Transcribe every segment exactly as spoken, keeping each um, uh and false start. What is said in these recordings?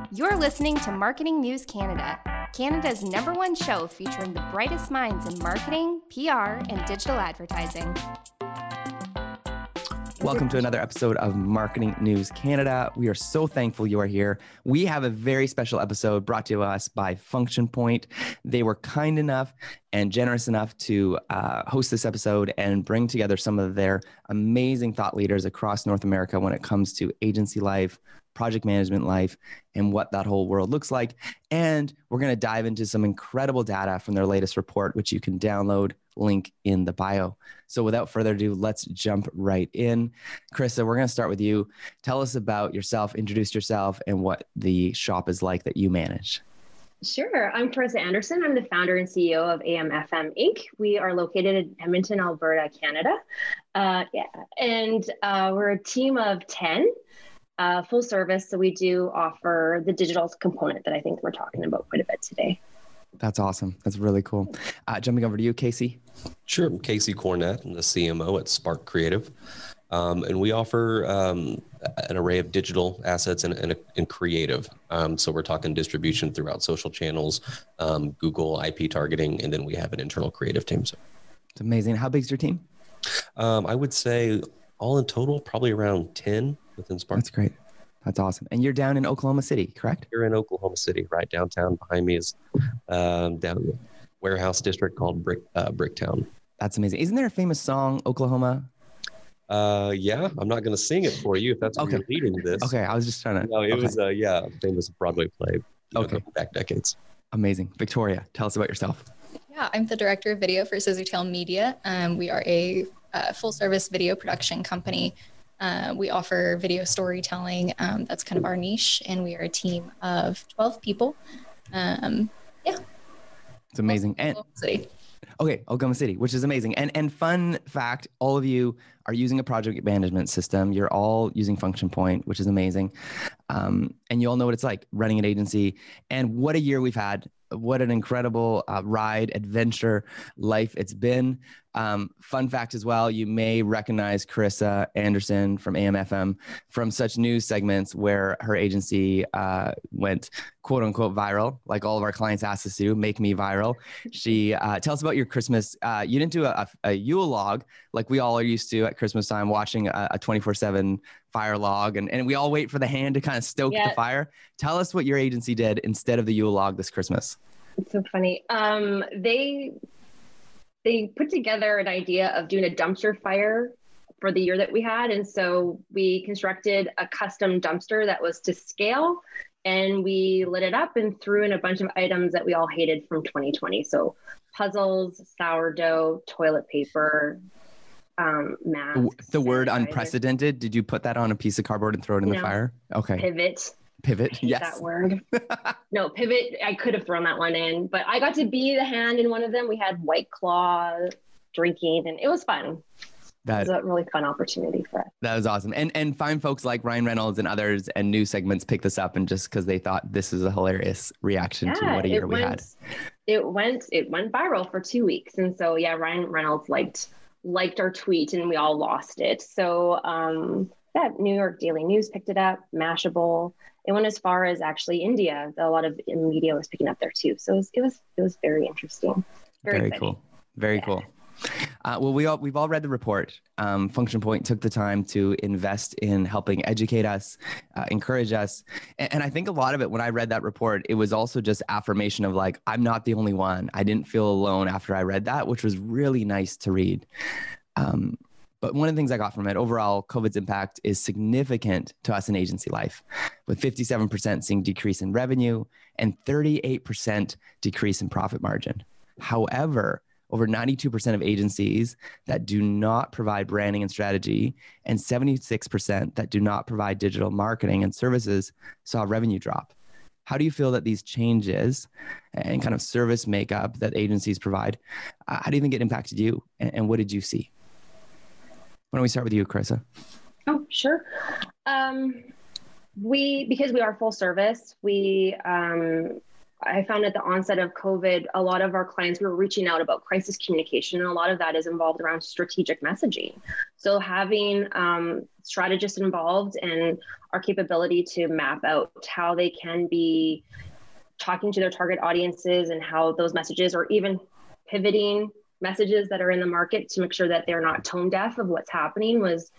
You're listening to Marketing News Canada, Canada's number one show featuring the brightest minds in marketing, P R, and digital advertising. Welcome to another episode of Marketing News Canada. We are so thankful you are here. We have a very special episode brought to us by Function Point. They were kind enough and generous enough to uh, host this episode and bring together some of their amazing thought leaders across North America when it comes to agency life, project management life, and what that whole world looks like. And we're going to dive into some incredible data from their latest report, which you can download, link in the bio. So without further ado, let's jump right in. Carissa, we're going to start with you. Tell us about yourself, introduce yourself, and what the shop is like that you manage. Sure. I'm Carissa Anderson. I'm the founder and C E O of A M F M Incorporated. We are located in Edmonton, Alberta, Canada. Uh, yeah, and uh, we're a team of ten. Uh, full service. So we do offer the digital component that I think we're talking about quite a bit today. That's awesome. That's really cool. Uh, jumping over to you, Casey. Sure. I'm Casey Cornett. I'm the C M O at Spark Creative. Um, and we offer um, an array of digital assets and, and, and creative. Um, so we're talking distribution throughout social channels, um, Google, I P targeting, and then we have an internal creative team. So it's amazing. How big is your team? Um, I would say all in total, probably around ten within Spark. That's great. That's awesome. And you're down in Oklahoma City, correct? You're in Oklahoma City, right downtown. Behind me is um, down the warehouse district called Brick uh, Bricktown. That's amazing. Isn't there a famous song, Oklahoma? Uh, yeah, I'm not going to sing it for you if that's okay. where you're leading this. Okay, I was just trying to. No, it okay. was uh, yeah, a famous Broadway play. You know, okay, back decades. Amazing, Victoria. Tell us about yourself. Yeah, I'm the director of video for Scissortail Media. Um, we are a uh, full-service video production company. Uh, we offer video storytelling. Um, that's kind of our niche, and we are a team of twelve people. Um, yeah, it's amazing. And City. Okay, Oklahoma City, which is amazing. And and fun fact, all of you are using a project management system. You're all using Function Point, which is amazing. Um, and you all know what it's like running an agency. And what a year we've had. What an incredible uh, ride, adventure, life it's been. Um, fun fact as well, you may recognize Carissa Anderson from A M F M from such news segments where her agency uh, went quote unquote viral, like all of our clients asked us to, make me viral. She, uh, tell us about your Christmas. Uh, you didn't do a, a, a Yule log like we all are used to at Christmas time, watching a, a twenty-four seven fire log. And, and we all wait for the hand to kind of stoke yeah. the fire. Tell us what your agency did instead of the Yule log this Christmas. It's so funny. Um, they they put together an idea of doing a dumpster fire for the year that we had. And so we constructed a custom dumpster that was to scale, and we lit it up and threw in a bunch of items that we all hated from twenty twenty. So puzzles, sourdough, toilet paper, um, masks. The, the word unprecedented, did you put that on a piece of cardboard and throw it in no. the fire? Okay. Pivot. Pivot, yes. That word. No, pivot. I could have thrown that one in, but I got to be the hand in one of them. We had White Claw drinking, and it was fun. That it was a really fun opportunity for us. That was awesome. And and fine folks like Ryan Reynolds and others and news segments picked this up, and just because they thought this is a hilarious reaction yeah, to what a year we went, had. It went it went viral for two weeks, and so yeah, Ryan Reynolds liked liked our tweet, and we all lost it. So um, yeah, New York Daily News picked it up, Mashable. It went as far as actually India. A lot of media was picking up there too. So it was it was, it was very interesting. Very, very cool. Very yeah. cool. Uh, well, we all, we've all read the report. Um, Function Point took the time to invest in helping educate us, uh, encourage us. And, and I think a lot of it, when I read that report, it was also just affirmation of like, I'm not the only one. I didn't feel alone after I read that, which was really nice to read. Um, But one of the things I got from it, overall, COVID's impact is significant to us in agency life, with fifty-seven percent seeing decrease in revenue and thirty-eight percent decrease in profit margin. However, over ninety-two percent of agencies that do not provide branding and strategy and seventy-six percent that do not provide digital marketing and services saw revenue drop. How do you feel that these changes and kind of service makeup that agencies provide, uh, how do you think it impacted you, and, and what did you see? Why don't we start with you, Carissa? Oh, sure. Um, we, because we are full service, we um, I found at the onset of COVID, a lot of our clients, we were reaching out about crisis communication, and a lot of that is involved around strategic messaging. So having um, strategists involved and our capability to map out how they can be talking to their target audiences and how those messages, or even pivoting messages that are in the market to make sure that they're not tone deaf of what's happening, was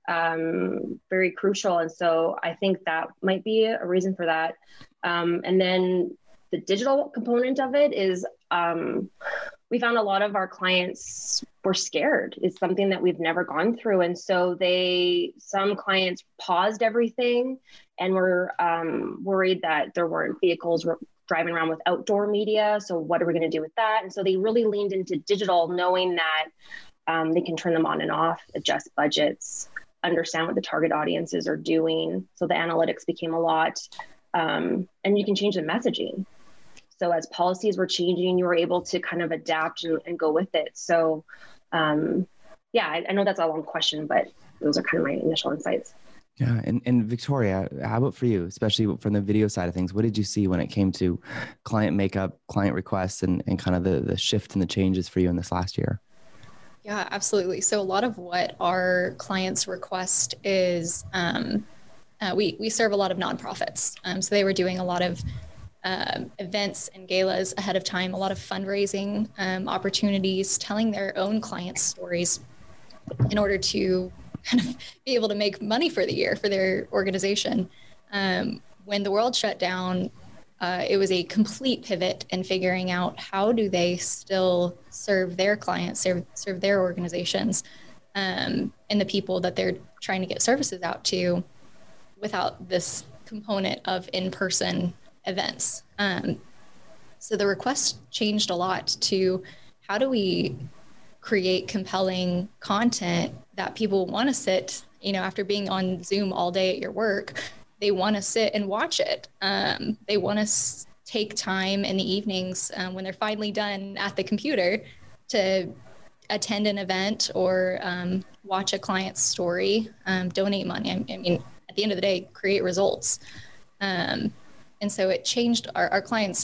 um, very crucial. And so I think that might be a reason for that. Um, and then the digital component of it is, um, we found a lot of our clients were scared. It's something that we've never gone through. And so they, some clients paused everything and were um, worried that there weren't vehicles driving around with outdoor media. So what are we going to do with that? And so they really leaned into digital, knowing that um, they can turn them on and off, adjust budgets, understand what the target audiences are doing. So the analytics became a lot, um, and you can change the messaging. So as policies were changing, you were able to kind of adapt and, and go with it. So um, yeah, I, I know that's a long question, but those are kind of my initial insights. Yeah. And, and Victoria, how about for you, especially from the video side of things? What did you see when it came to client makeup, client requests, and, and kind of the, the shift and the changes for you in this last year? Yeah, absolutely. So a lot of what our clients request is, um, uh, we, we serve a lot of nonprofits. Um, so they were doing a lot of um, events and galas ahead of time, a lot of fundraising um, opportunities, telling their own clients' stories in order to kind of be able to make money for the year for their organization. Um, when the world shut down, uh, it was a complete pivot in figuring out how do they still serve their clients, serve, serve their organizations, um, and the people that they're trying to get services out to without this component of in-person events. Um, so the request changed a lot to how do we create compelling content that people want to sit, you know, after being on Zoom all day at your work, they want to sit and watch it. Um, they want to s- take time in the evenings um, when they're finally done at the computer to attend an event or um, watch a client's story, um, donate money. I, I mean, at the end of the day, create results. Um, and so it changed, our, our clients'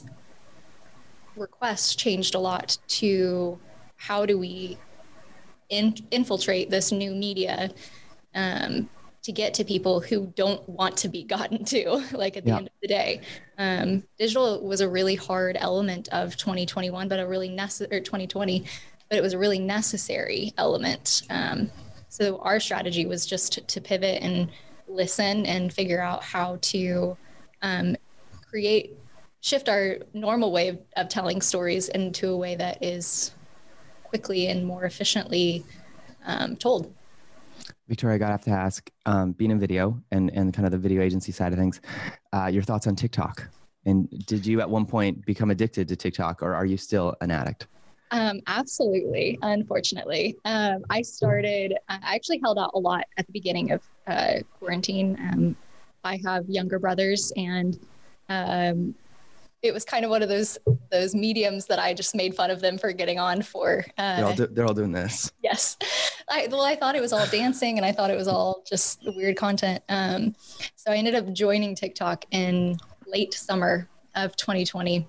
requests changed a lot to how do we in, infiltrate this new media um, to get to people who don't want to be gotten to, like at the yeah. end of the day. Um, digital was a really hard element of twenty twenty-one, but a really necessary, or twenty twenty, but it was a really necessary element. Um, so our strategy was just to, to pivot and listen and figure out how to um, create, shift our normal way of, of telling stories into a way that is quickly and more efficiently um, told. Victoria, I got to have to ask, um, being in video and, and kind of the video agency side of things, uh, your thoughts on TikTok. And did you at one point become addicted to TikTok, or are you still an addict? Um, absolutely. Unfortunately, um, I started, I actually held out a lot at the beginning of uh, quarantine. Um, I have younger brothers, and um, it was kind of one of those those mediums that I just made fun of them for getting on for. Uh, they're, all do, they're all doing this. Yes. I, well, I thought it was all dancing, and I thought it was all just weird content. Um, so I ended up joining TikTok in late summer of twenty twenty,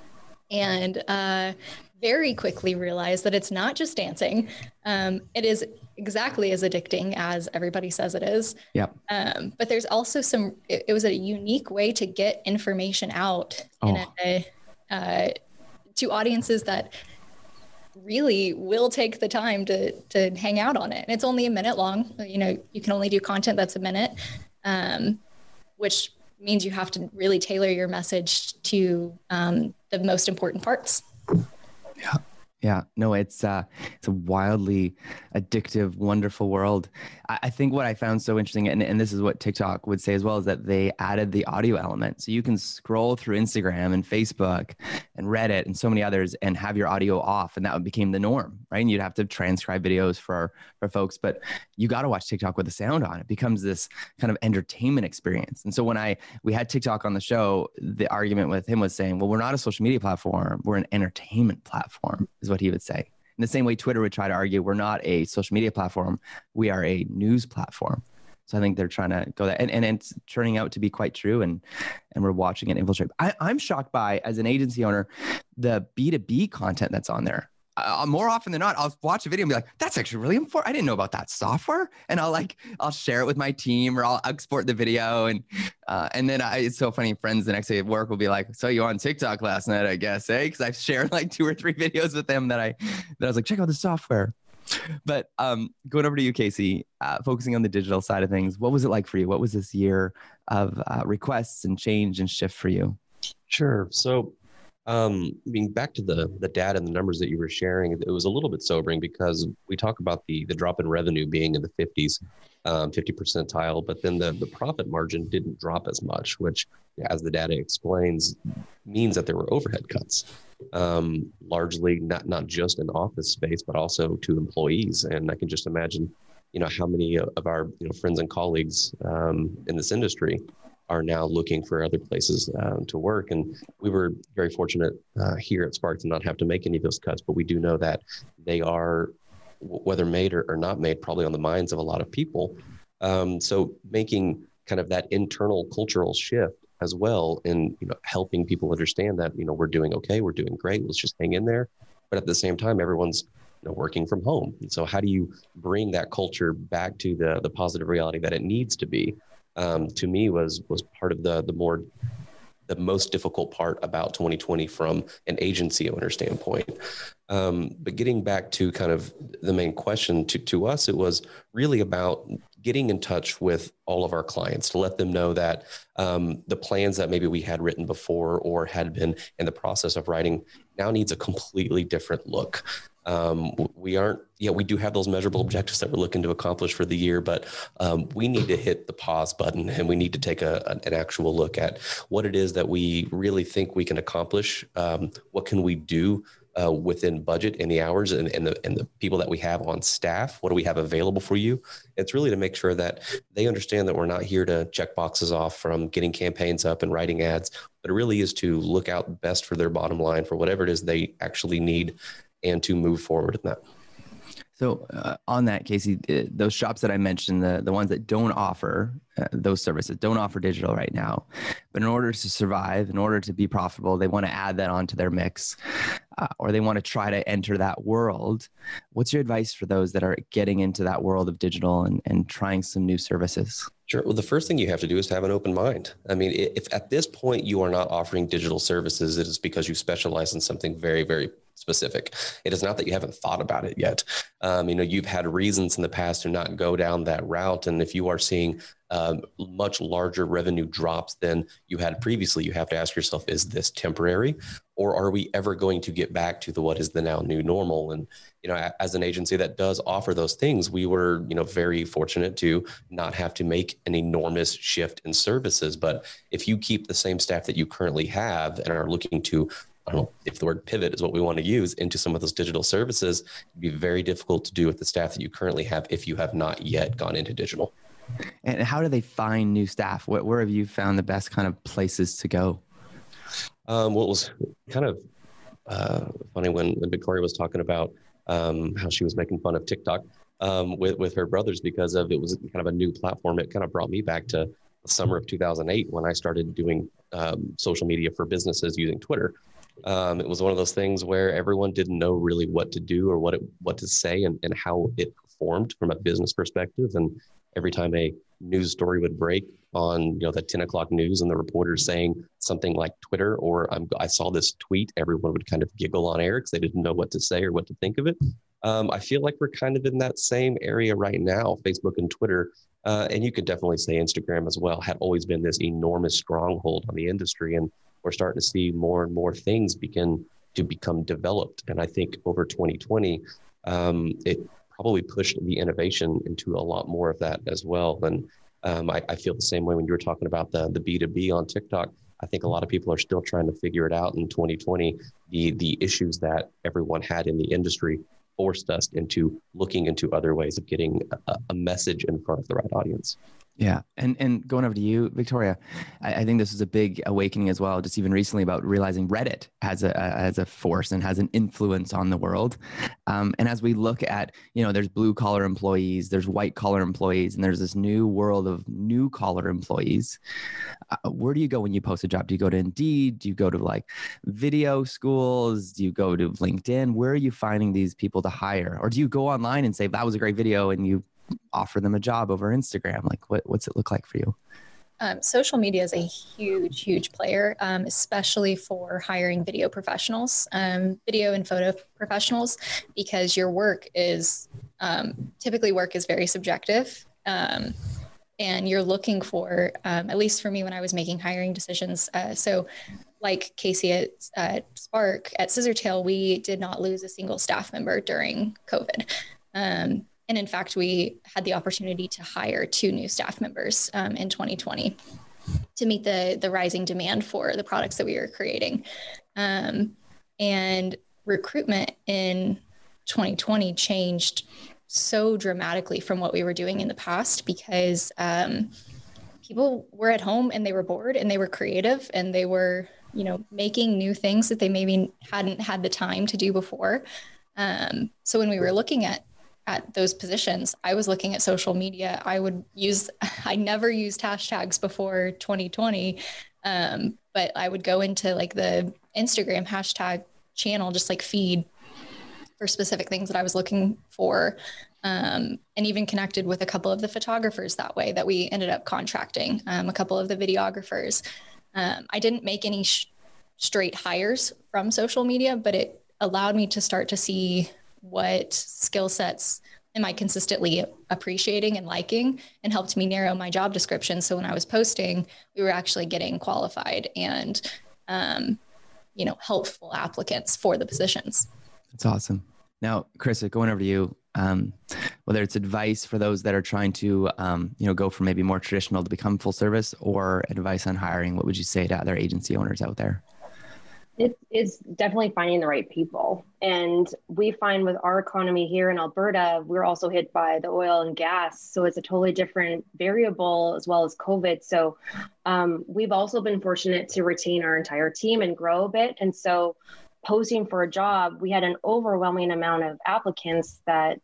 and uh, very quickly realized that it's not just dancing. Um, it is exactly as addicting as everybody says it is. Yep. Um, but there's also some, it, it was a unique way to get information out oh. in a, uh, to audiences that really will take the time to, to hang out on it. And it's only a minute long. You know, you can only do content that's a minute, um, which means you have to really tailor your message to um, the most important parts. Yeah. Yeah, no, it's uh, it's a wildly addictive, wonderful world. I, I think what I found so interesting, and, and this is what TikTok would say as well, is that they added the audio element. So you can scroll through Instagram and Facebook and Reddit and so many others and have your audio off, and that became the norm, right? And you'd have to transcribe videos for, for folks, but you got to watch TikTok with the sound on. It becomes this kind of entertainment experience. And so when I we had TikTok on the show, the argument with him was saying, well, we're not a social media platform, we're an entertainment platform, is what he would say. In the same way Twitter would try to argue, we're not a social media platform, we are a news platform. So I think they're trying to go that, and, and it's turning out to be quite true. And, and we're watching it infiltrate. I, I'm shocked by, as an agency owner, the B two B content that's on there. Uh, more often than not, I'll watch a video and be like, that's actually really important. I didn't know about that software. And I'll like, I'll share it with my team, or I'll export the video. And, uh, and then I, it's so funny. Friends the next day at work will be like, so you on TikTok last night, I guess, eh? Cause I've shared like two or three videos with them that I, that I was like, check out the software. But um, going over to you, Casey, uh, focusing on the digital side of things, what was it like for you? What was this year of uh, requests and change and shift for you? Sure. So, um, I mean, back to the the data and the numbers that you were sharing, it was a little bit sobering, because we talk about the the drop in revenue being in the fifties, um, fifty percentile, but then the, the profit margin didn't drop as much, which, as the data explains, means that there were overhead cuts, um, largely not not just in office space, but also to employees. And I can just imagine, you know, how many of our you know friends and colleagues um, in this industry are now looking for other places um, to work. And we were very fortunate uh, here at Spark to not have to make any of those cuts, but we do know that they are, whether made or, or not made, probably on the minds of a lot of people. Um, so making kind of that internal cultural shift as well, and you know, helping people understand that, you know, we're doing okay, we're doing great, let's just hang in there. But at the same time, everyone's you know, working from home. And so how do you bring that culture back to the the positive reality that it needs to be? Um, to me was was part of the the more the most difficult part about twenty twenty from an agency owner standpoint. Um, but getting back to kind of the main question to, to us, it was really about getting in touch with all of our clients to let them know that um, the plans that maybe we had written before or had been in the process of writing now needs a completely different look. Um, we aren't, yeah, we do have those measurable objectives that we're looking to accomplish for the year, but um, we need to hit the pause button, and we need to take a, an actual look at what it is that we really think we can accomplish. Um, what can we do uh, within budget and the hours and, and, the, and the people that we have on staff? What do we have available for you? It's really to make sure that they understand that we're not here to check boxes off from getting campaigns up and writing ads, but it really is to look out best for their bottom line for whatever it is they actually need, and to move forward in that. So uh, on that, Casey, uh, those shops that I mentioned, the, the ones that don't offer uh, those services, don't offer digital right now, but in order to survive, in order to be profitable, they want to add that onto their mix, uh, or they want to try to enter that world. What's your advice for those that are getting into that world of digital and, and trying some new services? Sure. Well, the first thing you have to do is have an open mind. I mean, if at this point you are not offering digital services, it is because you specialize in something very, very specific. It is not that you haven't thought about it yet. Um, you know, you've had reasons in the past to not go down that route. And if you are seeing um, much larger revenue drops than you had previously, you have to ask yourself, is this temporary, or are we ever going to get back to the what is the now new normal? And, you know, as an agency that does offer those things, we were, you know, very fortunate to not have to make an enormous shift in services. But if you keep the same staff that you currently have and are looking to, I don't know if the word pivot is what we want to use, into some of those digital services, it'd be very difficult to do with the staff that you currently have if you have not yet gone into digital. And how do they find new staff? Where, where have you found the best kind of places to go? Um, well, it was kind of uh, funny when, when Victoria was talking about um, how she was making fun of TikTok um, with, with her brothers because of it was kind of a new platform. It kind of brought me back to the summer of two thousand eight when I started doing um, social media for businesses using Twitter. Um, it was one of those things where everyone didn't know really what to do or what it, what to say and, and how it performed from a business perspective. And every time a news story would break on, you know, the ten o'clock news and the reporter saying something like Twitter or I'm, I saw this tweet, everyone would kind of giggle on air because they didn't know what to say or what to think of it. Um, I feel like we're kind of in that same area right now, Facebook and Twitter. Uh, and you could definitely say Instagram as well, had always been this enormous stronghold on the industry. And we're starting to see more and more things begin to become developed. And I think over twenty twenty, um, it probably pushed the innovation into a lot more of that as well. And um, I, I feel the same way when you were talking about the, the B two B on TikTok. I think a lot of people are still trying to figure it out in twenty twenty. The, the issues that everyone had in the industry forced us into looking into other ways of getting a, a message in front of the right audience. Yeah. And and going over to you, Victoria, I, I think this was a big awakening as well, just even recently, about realizing Reddit has a, has a force and has an influence on the world. Um, and as we look at, you know, there's blue collar employees, there's white collar employees, and there's this new world of new collar employees. Uh, where do you go when you post a job? Do you go to Indeed? Do you go to like video schools? Do you go to LinkedIn? Where are you finding these people to hire? Or do you go online and say, that was a great video, and you offer them a job over Instagram? Like, what, what's it look like for you? Um, social media is a huge, huge player, um, especially for hiring video professionals, um, video and photo professionals, because your work is um, typically work is very subjective. Um, and you're looking for, um, at least for me when I was making hiring decisions. Uh, so like Casey at uh, Spark, at Scissortail, we did not lose a single staff member during COVID. Um, And in fact, we had the opportunity to hire two new staff members um, in twenty twenty to meet the, the rising demand for the products that we were creating. Um, and recruitment in twenty twenty changed so dramatically from what we were doing in the past, because um, people were at home and they were bored and they were creative and they were, you know, making new things that they maybe hadn't had the time to do before. Um, so when we were looking at at those positions, I was looking at social media. I would use, I never used hashtags before twenty twenty, um, but I would go into like the Instagram hashtag channel, just like feed for specific things that I was looking for, um, and even connected with a couple of the photographers that way that we ended up contracting, um, a couple of the videographers. Um, I didn't make any sh- straight hires from social media, but it allowed me to start to see what skill sets am I consistently appreciating and liking, and helped me narrow my job description. So when I was posting, we were actually getting qualified and, um, you know, helpful applicants for the positions. That's awesome. Now, Krista, going over to you, um, whether it's advice for those that are trying to, um, you know, go from maybe more traditional to become full service, or advice on hiring, what would you say to other agency owners out there? It is definitely finding the right people. And we find with our economy here in Alberta, we're also hit by the oil and gas. So it's a totally different variable, as well as COVID. So um, we've also been fortunate to retain our entire team and grow a bit. And so posting for a job, we had an overwhelming amount of applicants that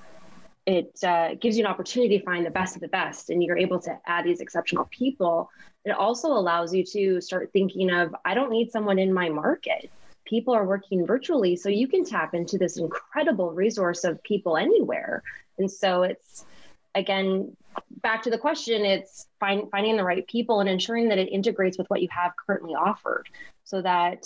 it uh, gives you an opportunity to find the best of the best, and you're able to add these exceptional people. It also allows you to start thinking of, I don't need someone in my market. People are working virtually, so you can tap into this incredible resource of people anywhere. And so it's, again, back to the question, it's find, finding the right people and ensuring that it integrates with what you have currently offered, so that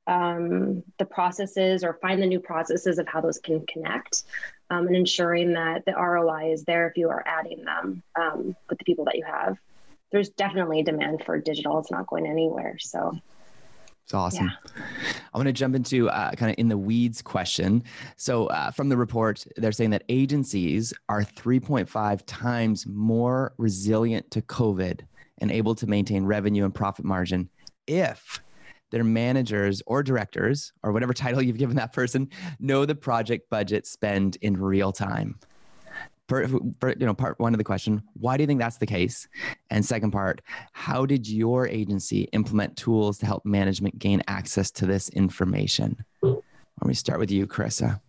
um, the processes, or find the new processes of how those can connect, um, and ensuring that the R O I is there if you are adding them um, with the people that you have. There's definitely a demand for digital. It's not going anywhere. So it's awesome. Yeah. I want to jump into uh, kind of in the weeds question. So uh, from the report, they're saying that agencies are three point five times more resilient to COVID and able to maintain revenue and profit margin if their managers or directors, or whatever title you've given that person, know the project budget spend in real time. For, for, you know, part one of the question, why do you think that's the case? And second part, how did your agency implement tools to help management gain access to this information? Let me start with you, Carissa.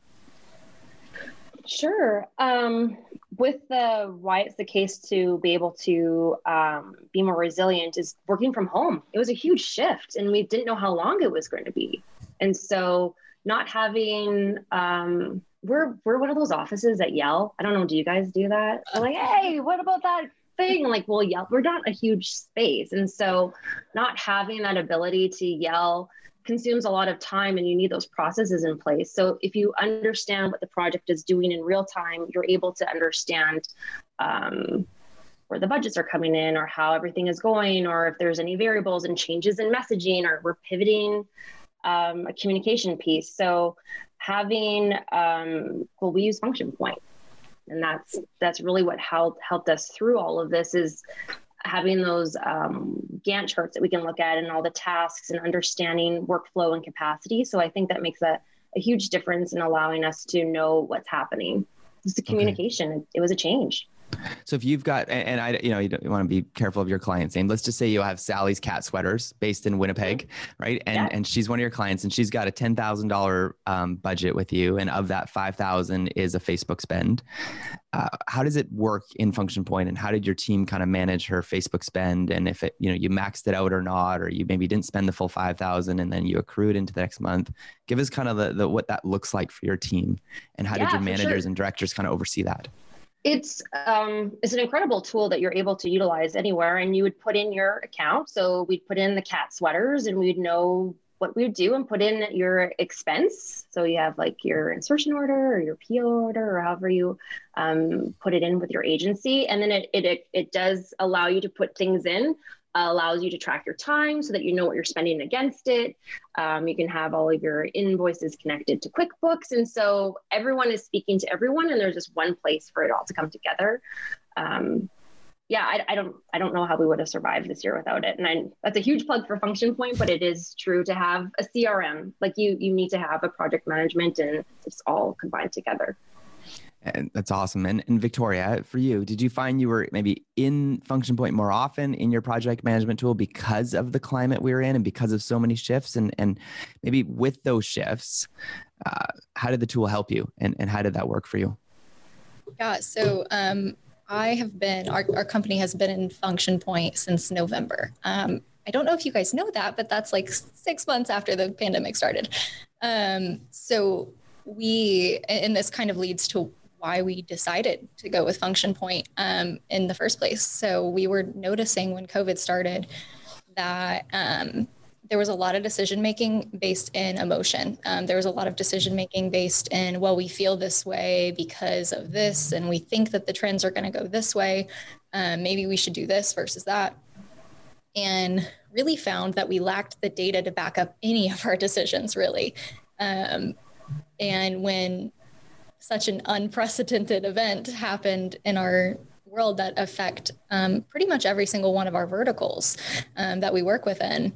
Sure. Um, with the why it's the case to be able to um, be more resilient is working from home. It was a huge shift, and we didn't know how long it was going to be. And so not having, um, we're we're one of those offices that yell. I don't know, do you guys do that? We're like, hey, what about that thing? Like, we'll yell. We're not a huge space. And so not having that ability to yell consumes a lot of time, and you need those processes in place. So if you understand what the project is doing in real time, you're able to understand um, where the budgets are coming in, or how everything is going, or if there's any variables and changes in messaging, or we're pivoting um, a communication piece. So having, um, well, we use Function Point, and that's that's really what helped helped us through all of this, is having those um, Gantt charts that we can look at, and all the tasks, and understanding workflow and capacity. So I think that makes a, a huge difference in allowing us to know what's happening. It's the communication. Okay. It, it was a change. So if you've got, and, and I, you know, you, don't, you want to be careful of your client's name. Let's just say you have Sally's Cat Sweaters based in Winnipeg, right? And yeah. and she's one of your clients, and she's got a ten thousand dollar um, budget with you, and of that, five thousand is a Facebook spend. Uh, how does it work in Function Point, and how did your team kind of manage her Facebook spend? And if it, you know, you maxed it out or not, or you maybe didn't spend the full five thousand, and then you accrued into the next month. Give us kind of the, the what that looks like for your team, and how yeah, did your managers sure. and directors kind of oversee that? It's um, it's an incredible tool that you're able to utilize anywhere, and you would put in your account. So we'd put in the cat sweaters, and we'd know what we would do and put in your expense. So you have like your insertion order or your P O order, or however you um, put it in with your agency, and then it it it does allow you to put things in. Uh, allows you to track your time so that you know what you're spending against it. Um, you can have all of your invoices connected to QuickBooks. And so everyone is speaking to everyone, and there's just one place for it all to come together. Um, yeah, I, I don't I don't know how we would have survived this year without it. And I, that's a huge plug for Function Point, but it is true to have a C R M. Like you, you need to have a project management, and it's all combined together. And that's awesome. And, and Victoria, for you, did you find you were maybe in Function Point more often in your project management tool because of the climate we were in and because of so many shifts? And, and maybe with those shifts, uh, how did the tool help you? And, and how did that work for you? Yeah, so um, I have been, our, our company has been in Function Point since November. Um, I don't know if you guys know that, but that's like six months after the pandemic started. Um, so we, and this kind of leads to why we decided to go with Function Point um, in the first place. So we were noticing when COVID started that um, there was a lot of decision-making based in emotion. Um, there was a lot of decision-making based in, well, we feel this way because of this, and we think that the trends are going to go this way. Um, maybe we should do this versus that. And really found that we lacked the data to back up any of our decisions, really. Um, and when such an unprecedented event happened in our world that affect um, pretty much every single one of our verticals um, that we work within,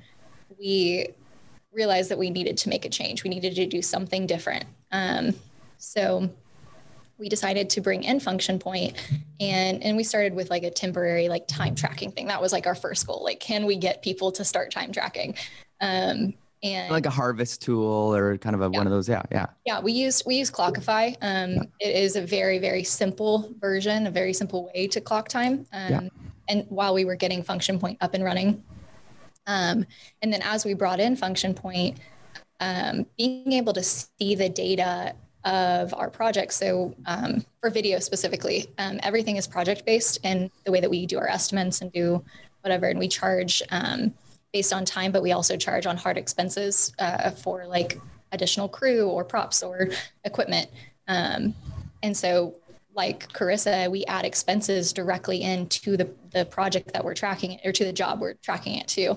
we realized that we needed to make a change. We needed to do something different. Um, so we decided to bring in Function Point, and, and we started with like a temporary like time tracking thing. That was like our first goal. Like, can we get people to start time tracking? Um, And like a harvest tool or kind of a, yeah. one of those. Yeah. Yeah. Yeah. We use, we use Clockify. Um, yeah. It is a very, very simple version, a very simple way to clock time. Um, yeah. And while we were getting Function Point up and running. Um, and then as we brought in Function Point, um, being able to see the data of our projects. So um, for video specifically, um, everything is project-based in the way that we do our estimates and do whatever. And we charge, um, based on time, but we also charge on hard expenses uh, for like additional crew or props or equipment. Um, and so like Carissa, we add expenses directly into the, the project that we're tracking or to the job we're tracking it to,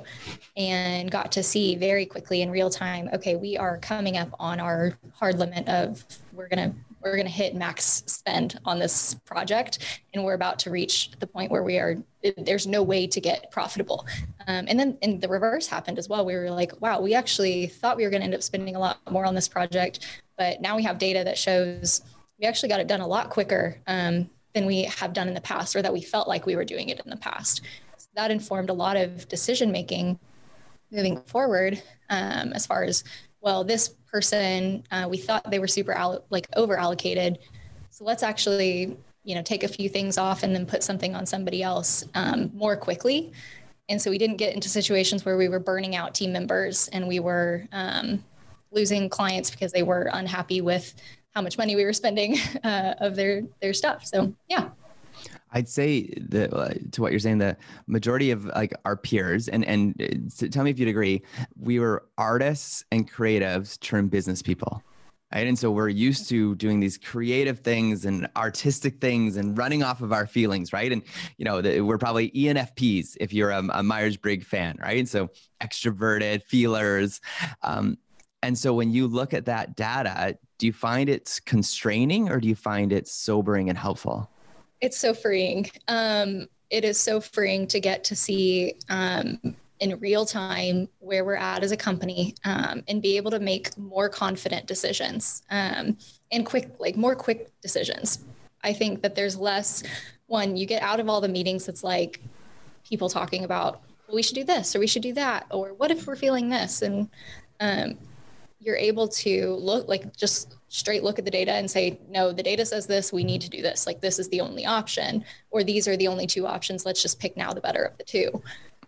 and got to see very quickly in real time, okay, we are coming up on our hard limit of we're going to we're going to hit max spend on this project, and we're about to reach the point where we are, there's no way to get profitable. Um, and then and the reverse happened as well. We were like, wow, we actually thought we were going to end up spending a lot more on this project, but now we have data that shows we actually got it done a lot quicker um, than we have done in the past, or that we felt like we were doing it in the past. So that informed a lot of decision-making moving forward um, as far as, well, this person, uh, we thought they were super allo- like over allocated. So let's actually, you know, take a few things off and then put something on somebody else um, more quickly. And so we didn't get into situations where we were burning out team members and we were um, losing clients because they were unhappy with how much money we were spending uh, of their, their stuff. So, yeah. I'd say the, uh, to what you're saying, the majority of like our peers, and, and uh, tell me if you'd agree, we were artists and creatives turned business people. Right? And so we're used to doing these creative things and artistic things and running off of our feelings. Right. And, you know, the, we're probably E N F Ps if you're a, a Myers-Briggs fan. Right. And so extroverted feelers. Um, and so when you look at that data, do you find it's constraining or do you find it sobering and helpful? It's so freeing. Um, it is so freeing to get to see um, in real time where we're at as a company um, and be able to make more confident decisions um, and quick, like more quick decisions. I think that there's less one, you get out of all the meetings. It's like people talking about, well, we should do this, or we should do that, or what if we're feeling this? And um, you're able to look like just straight look at the data and say, no, the data says this, we need to do this. Like, this is the only option, or these are the only two options. Let's just pick now the better of the two.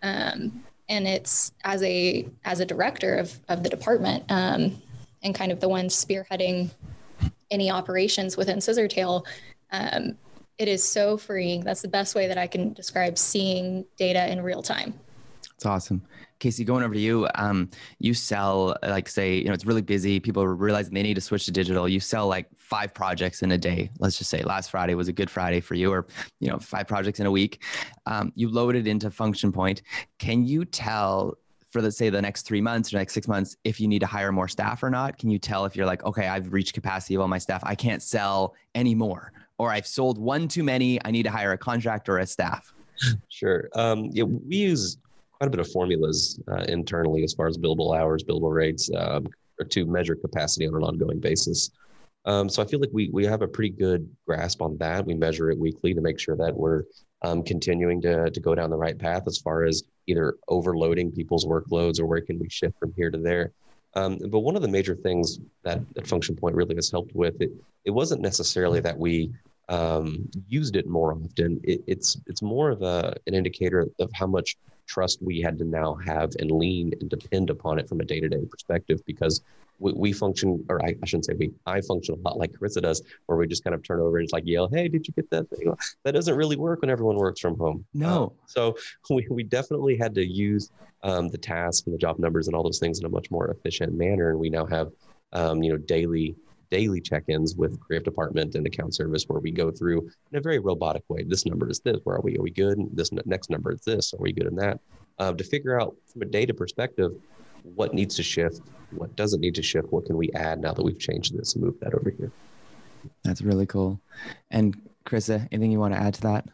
Um, and it's as a, as a director of, of the department um, and kind of the one spearheading any operations within Scissortail, um, it is so freeing. That's the best way that I can describe seeing data in real time. It's awesome. Casey, going over to you, um, you sell, like say, you know, it's really busy. People are realizing they need to switch to digital. You sell like five projects in a day. Let's just say last Friday was a good Friday for you, or, you know, five projects in a week. Um, you load it into Function Point. Can you tell for, let's say, the next three months or next six months, if you need to hire more staff or not? Can you tell if you're like, okay, I've reached capacity of all my staff, I can't sell anymore, or I've sold one too many, I need to hire a contractor or a staff? Sure. Um, yeah, we use quite a bit of formulas uh, internally as far as billable hours, billable rates, um, or to measure capacity on an ongoing basis. Um, so I feel like we we have a pretty good grasp on that. We measure it weekly to make sure that we're um, continuing to to go down the right path as far as either overloading people's workloads or where can we shift from here to there. Um, but one of the major things that, that Function Point really has helped with, it, it wasn't necessarily that we um, used it more often. It, it's it's more of a an indicator of how much trust we had to now have and lean and depend upon it from a day-to-day perspective, because we, we function, or I, I shouldn't say we, I function a lot like Carissa does, where we just kind of turn over and it's like yell, hey, did you get that thing? That doesn't really work when everyone works from home. No. Um, so we, we definitely had to use um, the tasks and the job numbers and all those things in a much more efficient manner. And we now have, um, you know, daily daily check-ins with creative department and account service, where we go through in a very robotic way. This number is this. Where are we? Are we good? And this next number is this. Are we good in that? Uh, to figure out from a data perspective, what needs to shift, what doesn't need to shift, what can we add now that we've changed this and moved that over here. That's really cool. And Carissa, anything you want to add to that?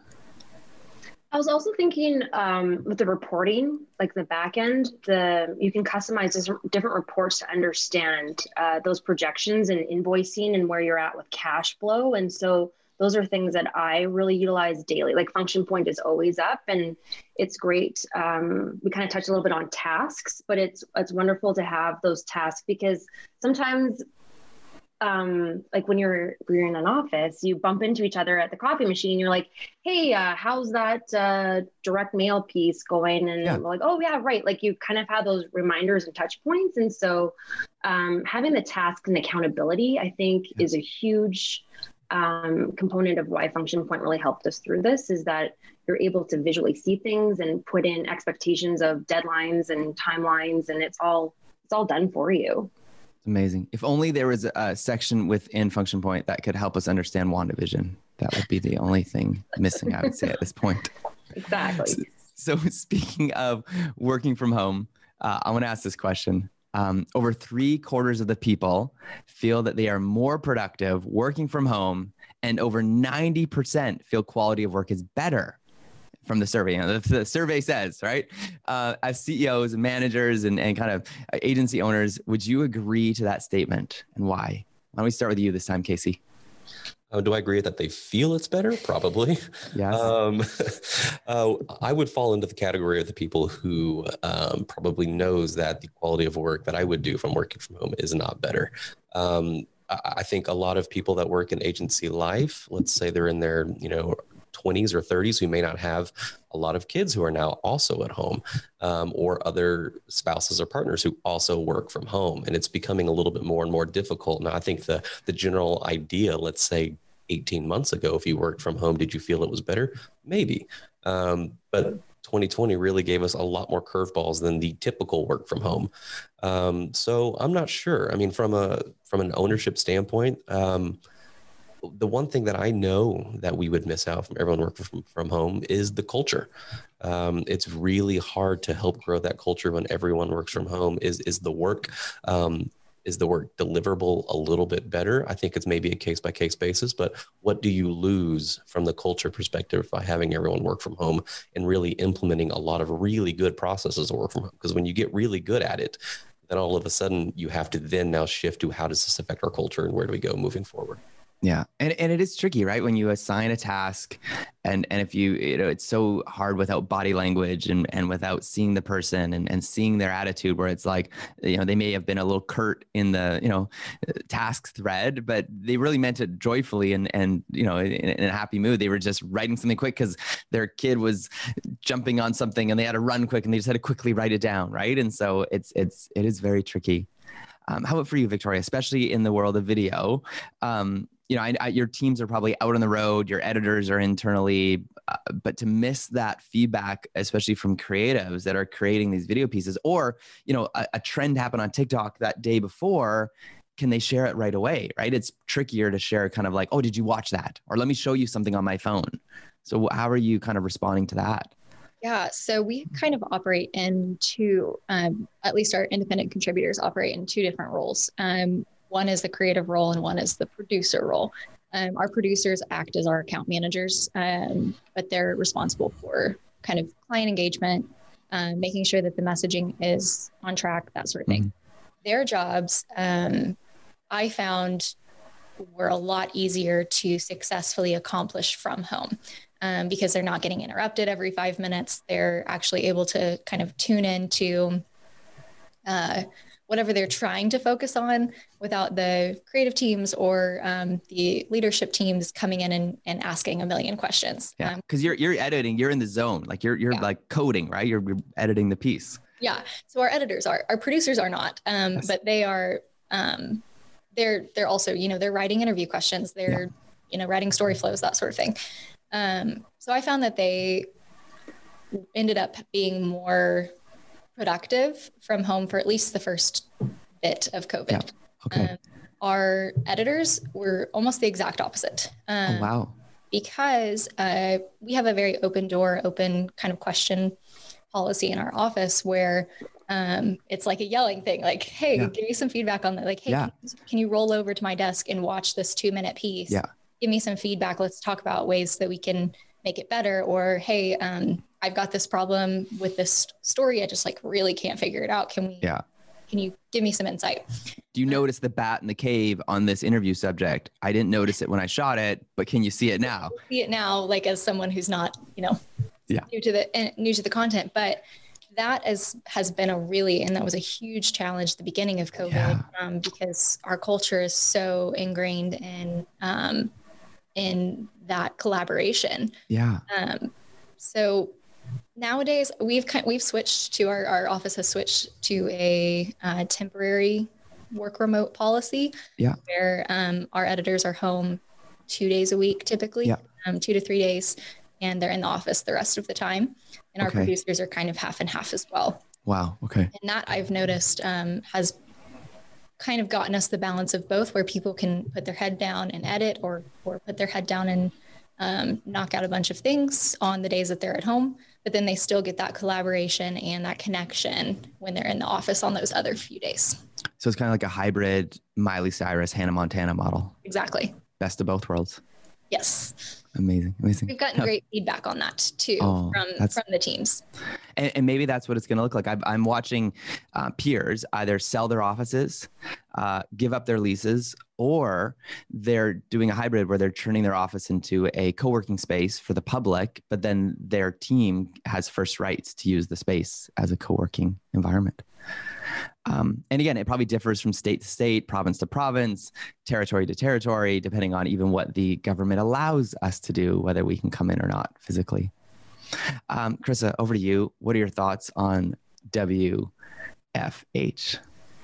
I was also thinking um, with the reporting, like the back end, the you can customize different reports to understand uh, those projections and invoicing and where you're at with cash flow. And so those are things that I really utilize daily. Like Function Point is always up, and it's great. Um, we kind of touched a little bit on tasks, but it's it's wonderful to have those tasks, because sometimes Um, like when you're when you're in an office, you bump into each other at the coffee machine. You're like, "Hey, uh, how's that uh, direct mail piece going?" And yeah. we're like, "Oh yeah, right." Like you kind of have those reminders and touch points. And so, um, having the tasks and accountability, I think, yeah. is a huge um, component of why Function Point really helped us through this. Is that you're able to visually see things and put in expectations of deadlines and timelines, and it's all it's all done for you. Amazing. If only there was a section within Function Point that could help us understand WandaVision. That would be the only thing missing, I would say, at this point. Exactly. So, so speaking of working from home, uh, I want to ask this question. Um, over three quarters of the people feel that they are more productive working from home, and over ninety percent feel quality of work is better. From the survey, you know, the, the survey says, right? Uh, as C E Os and managers and, and kind of agency owners, would you agree to that statement, and why? Why don't we start with you this time, Casey? Uh, do I agree that they feel it's better? Probably. Yes. Um, uh, I would fall into the category of the people who um, probably knows that the quality of work that I would do from working from home is not better. Um, I, I think a lot of people that work in agency life, let's say they're in their, you know, twenties or thirties, who may not have a lot of kids who are now also at home, um, or other spouses or partners who also work from home. And it's becoming a little bit more and more difficult. Now, I think the the general idea, let's say eighteen months ago, if you worked from home, did you feel it was better? Maybe. Um, but twenty twenty really gave us a lot more curveballs than the typical work from home. Um, so I'm not sure. I mean, from a from an ownership standpoint, um, the one thing that I know that we would miss out from everyone working from, from home is the culture. Um, it's really hard to help grow that culture when everyone works from home. Is is the work um, is the work deliverable a little bit better? I think it's maybe a case by case basis, but what do you lose from the culture perspective by having everyone work from home and really implementing a lot of really good processes of work from home? Because when you get really good at it, then all of a sudden you have to then now shift to how does this affect our culture and where do we go moving forward? Yeah. And, and it is tricky, right? When you assign a task and, and if you, you know, it's so hard without body language and, and without seeing the person and, and seeing their attitude where it's like, you know, they may have been a little curt in the, you know, task thread, but they really meant it joyfully and, and, you know, in, in a happy mood. They were just writing something quick because their kid was jumping on something and they had to run quick and they just had to quickly write it down. Right. And so it's, it's, it is very tricky. Um, how about for you, Victoria, especially in the world of video? Um, you know, I, I, your teams are probably out on the road, your editors are internally, uh, but to miss that feedback, especially from creatives that are creating these video pieces, or, you know, a, a trend happened on TikTok that day before, can they share it right away, right? It's trickier to share kind of like, oh, did you watch that? Or let me show you something on my phone. So how are you kind of responding to that? Yeah, so we kind of operate in two, um, at least our independent contributors operate in two different roles. Um, one is the creative role and one is the producer role. Um, our producers act as our account managers, um, but they're responsible for kind of client engagement, um, making sure that the messaging is on track, that sort of thing. Mm-hmm. Their jobs, um, I found, were a lot easier to successfully accomplish from home. Um, because they're not getting interrupted every five minutes. They're actually able to kind of tune into uh, whatever they're trying to focus on without the creative teams or um, the leadership teams coming in and, and asking a million questions. Yeah, because um, you're you're editing, you're in the zone, like you're you're yeah. like coding, right? You're, you're editing the piece. Yeah. So our editors are, our producers are not, um, yes. but they are. Um, they're they're also, you know, they're writing interview questions. They're yeah. you know, writing story flows, that sort of thing. Um, so I found that they ended up being more productive from home for at least the first bit of COVID. Yeah. Okay. Um, our editors were almost the exact opposite. Um, oh, wow. Because uh, we have a very open door, open kind of question policy in our office where um, it's like a yelling thing, like, hey, yeah. give me some feedback on that. Like, hey, yeah. can, can you roll over to my desk and watch this two minute piece? Yeah. Give me some feedback. Let's talk about ways that we can make it better. Or, hey, um, I've got this problem with this story. I just like really can't figure it out. Can we, yeah. can you give me some insight? Do you um, notice the bat in the cave on this interview subject? I didn't notice it when I shot it, but can you see it now? See it now, like as someone who's not, you know, yeah. new to the, new to the content, but that is, has been a really, and that was a huge challenge at the beginning of COVID yeah. um, because our culture is so ingrained in, um, in that collaboration. Yeah. Um, so nowadays we've kind we've switched to our, our office has switched to a uh, temporary work remote policy. Yeah. Where um, our editors are home two days a week, typically, yeah. um, two to three days, and they're in the office the rest of the time. And our okay. producers are kind of half and half as well. Wow. Okay. And that I've noticed um, has kind of gotten us the balance of both, where people can put their head down and edit, or or put their head down and um, knock out a bunch of things on the days that they're at home, but then they still get that collaboration and that connection when they're in the office on those other few days. So it's kind of like a hybrid Miley Cyrus, Hannah Montana model. Exactly. Best of both worlds. Yes. Amazing. Amazing. We've gotten great feedback on that too, oh, from, from the teams. And, and maybe that's what it's going to look like. I'm, I'm watching uh, peers either sell their offices, uh, give up their leases, or they're doing a hybrid where they're turning their office into a co-working space for the public, but then their team has first rights to use the space as a co-working environment. Um, and again, it probably differs from state to state, province to province, territory to territory, depending on even what the government allows us to do, whether we can come in or not physically. Um, Krista, over to you. What are your thoughts on W F H?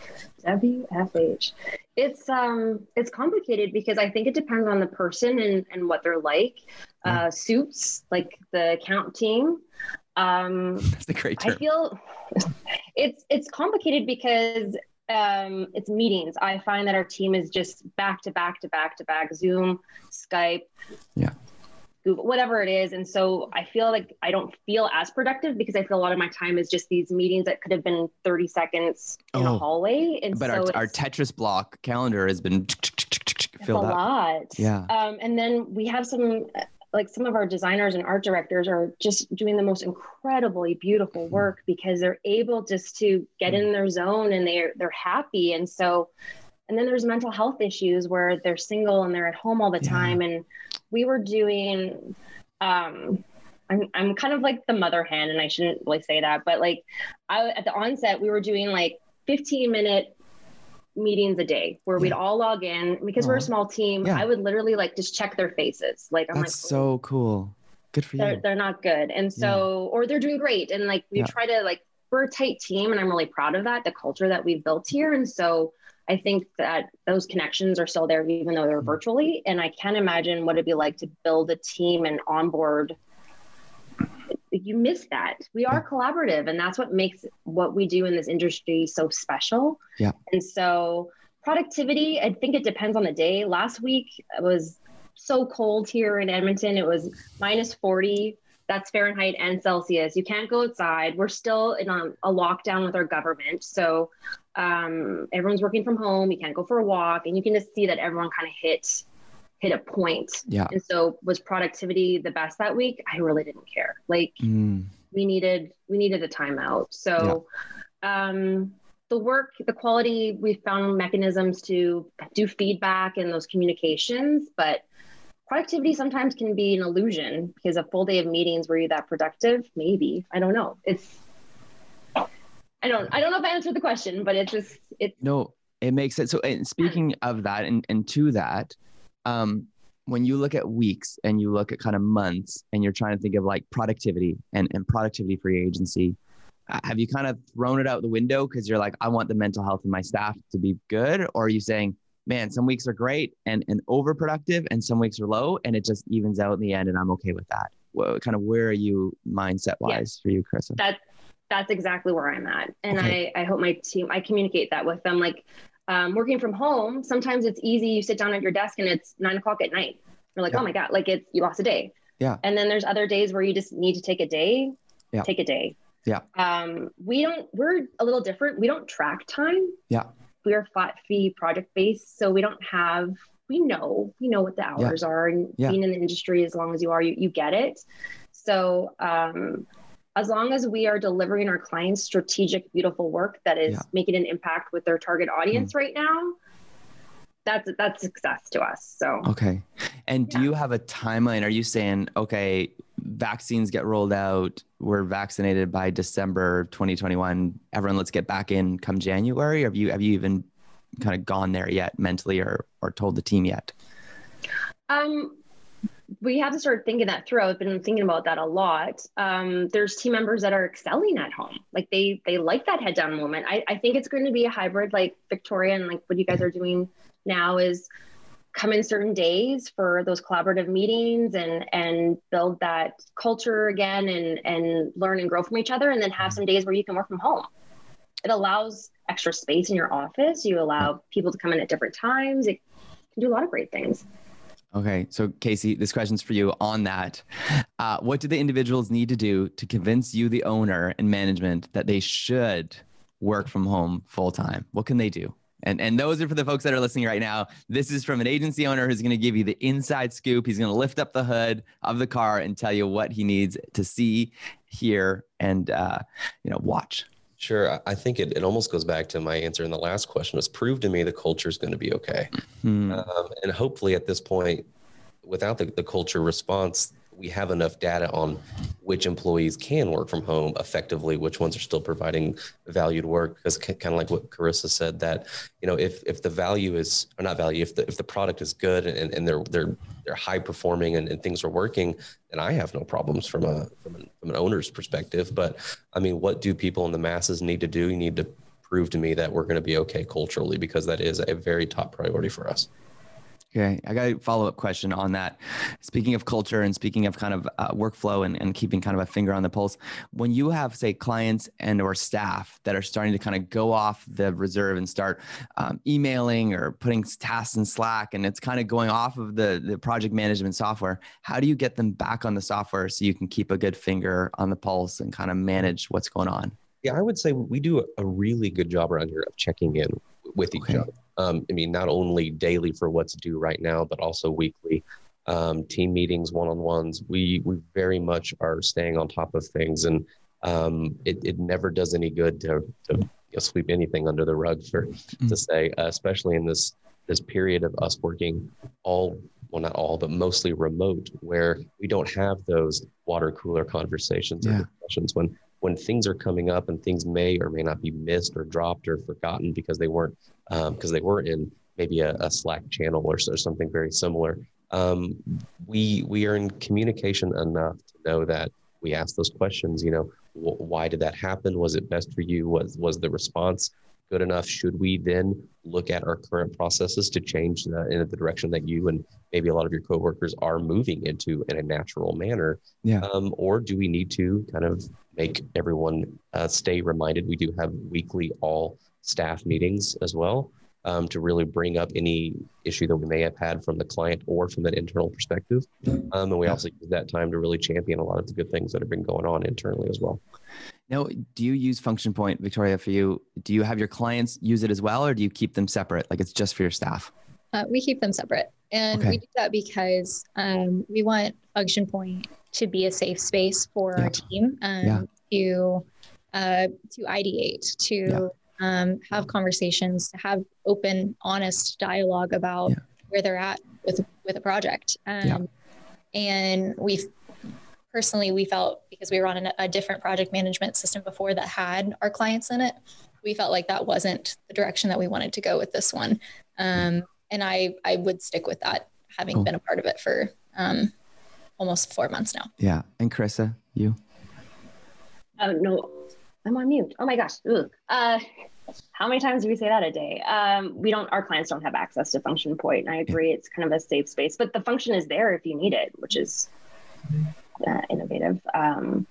W F H. It's um it's complicated because I think it depends on the person and, and what they're like. Yeah. Uh, Suits, like the account team. Um, That's a great term. I feel it's it's complicated because um, it's meetings. I find that our team is just back to back to back to back, Zoom, Skype, yeah, Google, whatever it is. And so I feel like I don't feel as productive because I feel a lot of my time is just these meetings that could have been thirty seconds in oh, a hallway. And but so our, our Tetris block calendar has been filled a up. lot. Yeah. Um, and then we have some, like some of our designers and art directors are just doing the most incredibly beautiful work because they're able just to get in their zone and they're, they're happy. And so and then there's mental health issues where they're single and they're at home all the Yeah. time. And we were doing, um, I'm, I'm kind of like the mother hen, and I shouldn't really say that, but like I, at the onset, we were doing like fifteen minute meetings a day where Yeah. we'd all log in because we're a small team. Yeah. I would literally like just check their faces. Like, I'm That's like, so cool. Good for they're, you. they're not good. And so, or they're doing great. And like, we Yeah. try to like, we're a tight team, and I'm really proud of that, the culture that we've built here. And so I think that those connections are still there, even though they're Mm. virtually. And I can't imagine what it'd be like to build a team and onboard. You miss that. We are Yeah. collaborative, and that's what makes what we do in this industry so special. Yeah. And so productivity, I think it depends on the day. Last week it was so cold here in Edmonton. It was minus forty. That's Fahrenheit and Celsius. You can't go outside. We're still in a, a lockdown with our government. So um, everyone's working from home. You can't go for a walk, and you can just see that everyone kind of hit hit a point. Yeah. And so was productivity the best that week? I really didn't care. Like Mm. we needed, we needed a timeout. So um, the work, the quality, we found mechanisms to do feedback and those communications, but productivity sometimes can be an illusion because a full day of meetings, were you that productive? Maybe, I don't know. It's, I don't, I don't know if I answered the question, but it's just, it's, No, it makes sense. So, and speaking of that, and, and to that, um, when you look at weeks and you look at kind of months and you're trying to think of like productivity and, and productivity for your agency, uh, have you kind of thrown it out the window because you're like, I want the mental health of my staff to be good? Or are you saying, man, some weeks are great and, and overproductive and some weeks are low and it just evens out in the end and I'm okay with that? Well, kind of where are you mindset wise for you, Carissa? that, that's exactly where I'm at. And Okay. I, I hope my team, I communicate that with them. Like, Um, working from home, sometimes it's easy. You sit down at your desk and it's nine o'clock at night. You're like, Yeah. oh my God, like it's, you lost a day. Yeah. And then there's other days where you just need to take a day, Yeah. take a day. Yeah. Um, we don't, we're a little different. We don't track time. Yeah. We are flat fee project based. So we don't have, we know, we know what the hours are, and Yeah. being in the industry, as long as you are, you, you get it. So, um, as long as we are delivering our clients strategic, beautiful work that is Yeah. making an impact with their target audience right now, that's that's success to us. So Okay. And do Yeah. you have a timeline? Are you saying, okay, vaccines get rolled out, we're vaccinated by December twenty twenty-one, everyone let's get back in come January? Or have you have you even kind of gone there yet mentally or or told the team yet? um, we have to start thinking that through. I've been thinking about that a lot. Um, there's team members that are excelling at home. Like they they like that head down moment. I, I think it's going to be a hybrid, like Victoria and like what you guys are doing now is come in certain days for those collaborative meetings and and build that culture again and and learn and grow from each other, and then have some days where you can work from home. It allows extra space in your office. You allow people to come in at different times. It can do a lot of great things. Okay. So Casey, this question's for you on that. Uh, what do the individuals need to do to convince you, the owner and management, that they should work from home full time? What can they do? And, and those are for the folks that are listening right now. This is from an agency owner who's going to give you the inside scoop. He's going to lift up the hood of the car and tell you what he needs to see, hear, and uh, you know, watch. Sure. I- I think it, it almost goes back to my answer in the last question, was prove to me the culture is going to be okay. Hmm. Um, and hopefully at this point, without the, the culture response, we have enough data on which employees can work from home effectively, which ones are still providing valued work. Because kind of like what Carissa said, that, you know, if if the value is, or not value, if the if the product is good and, and they're they're they're high performing and, and things are working, then I have no problems from a from an, from an owner's perspective. But I mean, what do people in the masses need to do? You need to prove to me that we're going to be okay culturally, because that is a very top priority for us. Okay, I got a follow-up question on that. Speaking of culture and speaking of kind of uh, workflow and, and keeping kind of a finger on the pulse, when you have, say, clients and or staff that are starting to kind of go off the reserve and start um, emailing or putting tasks in Slack, and it's kind of going off of the, the project management software, how do you get them back on the software so you can keep a good finger on the pulse and kind of manage what's going on? Yeah, I would say we do a really good job around here of checking in with each Okay. other. Um, I mean, not only daily for what's due right now, but also weekly. Um, team meetings, one-on-ones. We we very much are staying on top of things, and um, it it never does any good to to you know, sweep anything under the rug for mm-hmm. to say, uh, especially in this this period of us working all, well, not all, but mostly remote, where we don't have those water cooler conversations yeah. or discussions when when things are coming up and things may or may not be missed or dropped or forgotten because they weren't um, because they weren't in maybe a, a Slack channel or, or something very similar. Um, we we are in communication enough to know that we ask those questions. You know, wh- why did that happen? Was it best for you? Was was the response good enough? Should we then look at our current processes to change the, in the direction that you and maybe a lot of your coworkers are moving into in a natural manner? Yeah. Um, or do we need to kind of make everyone uh, stay reminded? We do have weekly all staff meetings as well um, to really bring up any issue that we may have had from the client or from an internal perspective. Um, and we yeah. also use that time to really champion a lot of the good things that have been going on internally as well. Now, do you use Function Point, Victoria, for you? Do you have your clients use it as well, or do you keep them separate? Like it's just for your staff? Uh, we keep them separate. And okay. we do that because um, we want Function Point to be a safe space for yeah. our team um, yeah. to uh, to ideate, to yeah. um, have conversations, to have open, honest dialogue about yeah. where they're at with with a project. Um, yeah. And we've personally, we felt because we were on a, a different project management system before that had our clients in it, we felt like that wasn't the direction that we wanted to go with this one. Um, and I, I would stick with that, having cool. been a part of it for um, almost four months now. Yeah. And Carissa, you? Oh, no, I'm on mute. Oh my gosh. Uh, how many times do we say that a day? Um, we don't, our clients don't have access to Function Point. And I agree. Yeah. It's kind of a safe space, but the function is there if you need it, which is Uh, innovative. Um,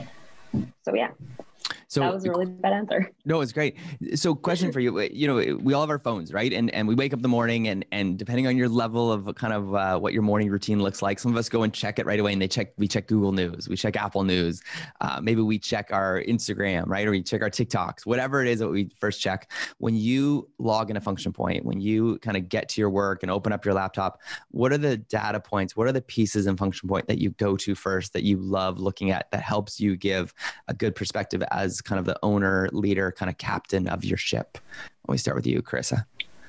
so yeah, so that was a really bad answer. No, it's great. So question for you, you know, we all have our phones, right? And and we wake up in the morning and and depending on your level of kind of uh, what your morning routine looks like, some of us go and check it right away and they check, we check Google News, we check Apple News, uh, maybe we check our Instagram, right? Or we check our TikToks, whatever it is that we first check. When you log in a Function Point, when you kind of get to your work and open up your laptop, what are the data points? What are the pieces in Function Point that you go to first that you love looking at that helps you give a good perspective as kind of the owner, leader, kind of captain of your ship? Let me start with you, Carissa.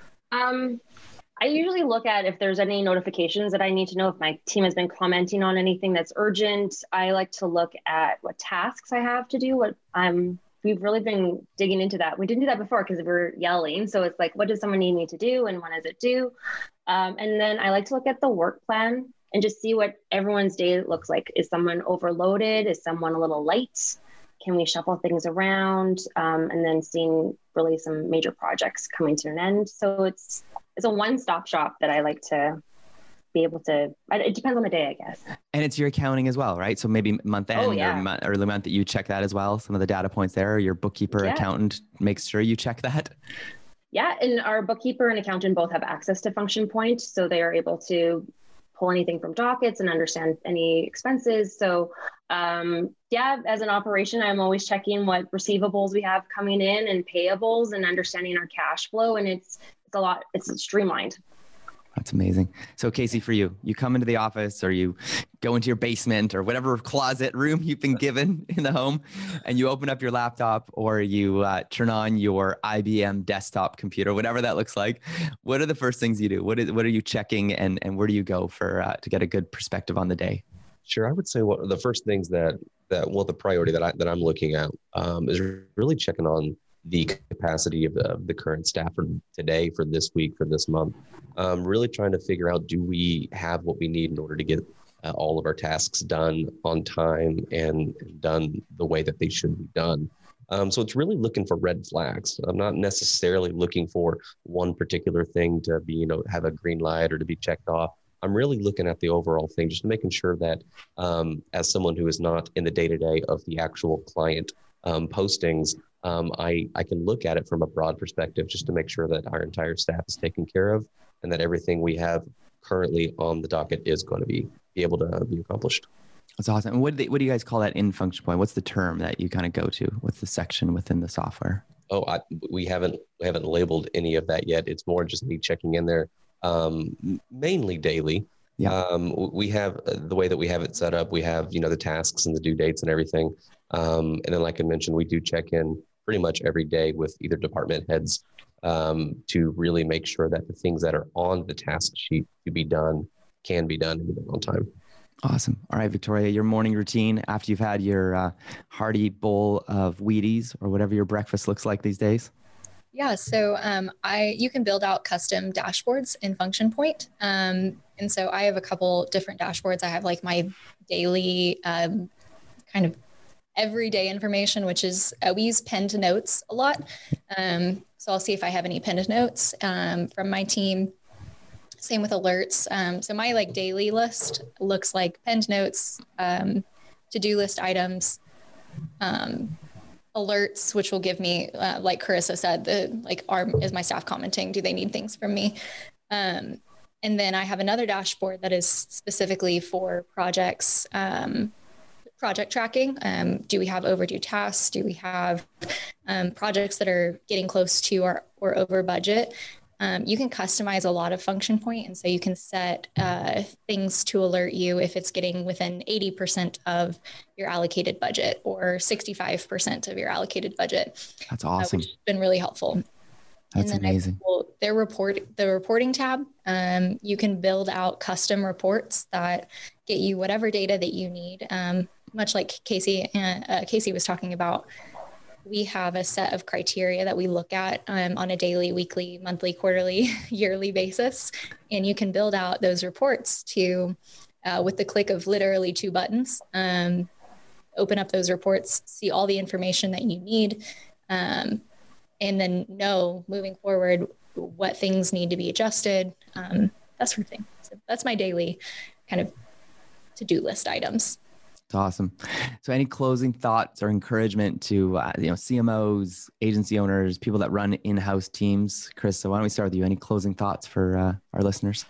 Um, I usually look at if there's any notifications that I need to know, if my team has been commenting on anything that's urgent. I like to look at what tasks I have to do. What I'm, we've really been digging into that. We didn't do that before because we were yelling. So it's like, what does someone need me to do and when is it due? Um, and then I like to look at the work plan and just see what everyone's day looks like. Is someone overloaded? Is someone a little light? Can we shuffle things around? Um, and then seeing really some major projects coming to an end. So it's it's a one-stop shop that I like to be able to, it depends on the day, I guess. And it's your accounting as well, right? So maybe month end oh, yeah. or month, early month that you check that as well. Some of the data points there, your bookkeeper, yeah. accountant makes sure you check that. Yeah, and our bookkeeper and accountant both have access to Function Point. So they are able to pull anything from dockets and understand any expenses. So um, yeah, as an operation, I'm always checking what receivables we have coming in and payables and understanding our cash flow. And it's, it's a lot, it's streamlined. That's amazing. So Casey, for you, you come into the office or you go into your basement or whatever closet room you've been given in the home and you open up your laptop or you uh, turn on your I B M desktop computer, whatever that looks like. What are the first things you do? What is, what are you checking and, and where do you go for uh, to get a good perspective on the day? Sure. I would say what the first things that, that well, the priority that I, that I'm looking at um, is really checking on the capacity of the, of the current staff for today, for this week, for this month. Um, really trying to figure out, do we have what we need in order to get uh, all of our tasks done on time and done the way that they should be done. Um, so it's really looking for red flags. I'm not necessarily looking for one particular thing to be, you know, have a green light or to be checked off. I'm really looking at the overall thing, just making sure that um, as someone who is not in the day-to-day of the actual client um, postings, um, I, I can look at it from a broad perspective just to make sure that our entire staff is taken care of and that everything we have currently on the docket is going to be, be able to be accomplished. That's awesome. And what do, they, what do you guys call that in Function Point? What's the term that you kind of go to? What's the section within the software? Oh, I, we haven't we haven't labeled any of that yet. It's more just me checking in there, um, mainly daily. Yeah. Um, we have uh, the way that we have it set up. We have, you know, the tasks and the due dates and everything. Um, and then, like I mentioned, we do check in pretty much every day with either department heads um, to really make sure that the things that are on the task sheet to be done can be done and be done on time. Awesome. All right, Victoria, your morning routine after you've had your uh, hearty bowl of Wheaties or whatever your breakfast looks like these days. Yeah, so um, I you can build out custom dashboards in Function Point. Um, and so I have a couple different dashboards. I have like my daily um, kind of everyday information, which is uh, we use pinned notes a lot. Um, so I'll see if I have any pinned notes um, from my team. Same with alerts. Um, so my like daily list looks like pinned notes, um, to-do list items, um, alerts, which will give me, uh, like Carissa said, the like, are, is my staff commenting? Do they need things from me? Um, and then I have another dashboard that is specifically for projects, um, project tracking. Um, do we have overdue tasks? Do we have um, projects that are getting close to or, or over budget? Um, you can customize a lot of Function Point, and so you can set uh, things to alert you if it's getting within eighty percent of your allocated budget or sixty-five percent of your allocated budget. That's awesome. Uh, which has been really helpful. That's and then amazing. I, their report, the reporting tab, um, you can build out custom reports that get you whatever data that you need. Um, much like Casey, uh, Casey was talking about. We have a set of criteria that we look at um, on a daily, weekly, monthly, quarterly, yearly basis. And you can build out those reports to, uh, with the click of literally two buttons, um, open up those reports, see all the information that you need, um, and then know moving forward what things need to be adjusted, um, that sort of thing. So that's my daily kind of to-do list items. It's awesome. So any closing thoughts or encouragement to, uh, you know, C M Os, agency owners, people that run in-house teams? Chris, so why don't we start with you? Any closing thoughts for uh, our listeners?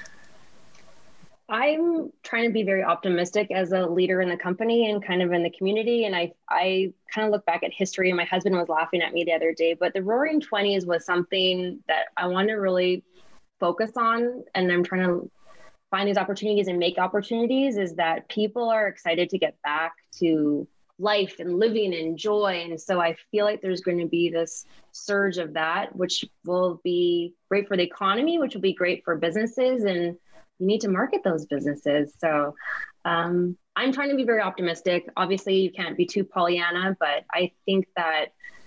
I'm trying to be very optimistic as a leader in the company and kind of in the community. And I, I kind of look back at history, and my husband was laughing at me the other day, but the Roaring Twenties was something that I want to really focus on. And I'm trying to find these opportunities and make opportunities, is that people are excited to get back to life and living and joy. And so I feel like there's going to be this surge of that, which will be great for the economy, which will be great for businesses. And you need to market those businesses. So um, I'm trying to be very optimistic. Obviously, you can't be too Pollyanna, but I think that